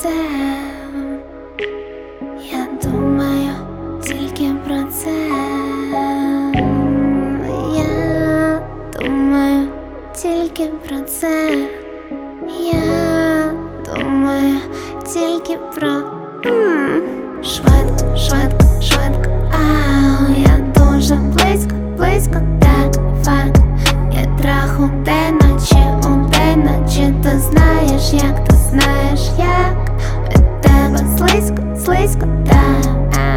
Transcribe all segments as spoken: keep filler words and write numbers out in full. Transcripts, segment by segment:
це, я думаю тільки про це, я думаю тільки про це, я думаю тільки про м швидко, швидко, швидко, ау, я дуже близько, близько тебе. Я траху де-ночі, у де-ночі. Ти знаєш, як, ти знаєш, як від тебе слизько, слизько, так.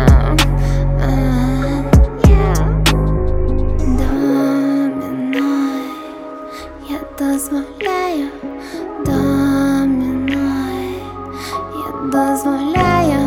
Домінуй, я дозволяю, домінуй, я дозволяю,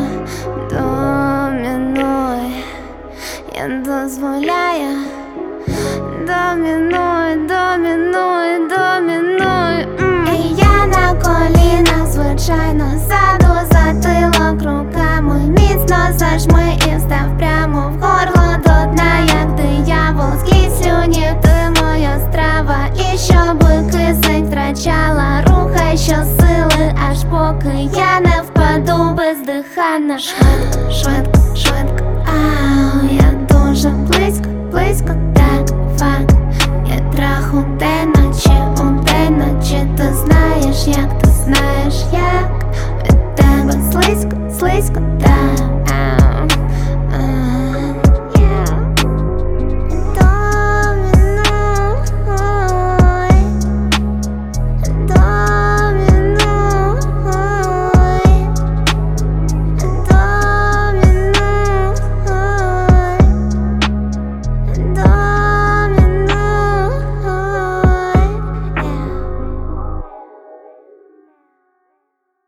домінуй, я дозволяю, домінуй, домінуй, домінуй. І я на колінах, звичайно, ззаду затилок руками міцно зажми і став прямо в горло до дна, як диявол, злізь слюні, ти моя страва. І щоби кисень втрачала, рухай щосили, аж поки я не впаду бездиханна. Швидко, швидко,